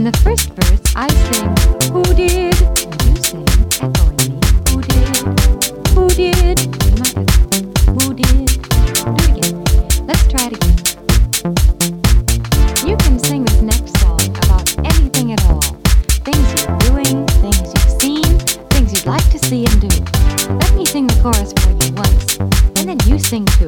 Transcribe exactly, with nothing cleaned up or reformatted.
In the first verse, I sing, who did? And you sing, echoing me, who did? Who did? You might have, who did? Do it again. Let's try it again. You can sing this next song about anything at all. Things you're doing, things you've seen, things you'd like to see and do. Let me sing the chorus for you once, and then you sing too.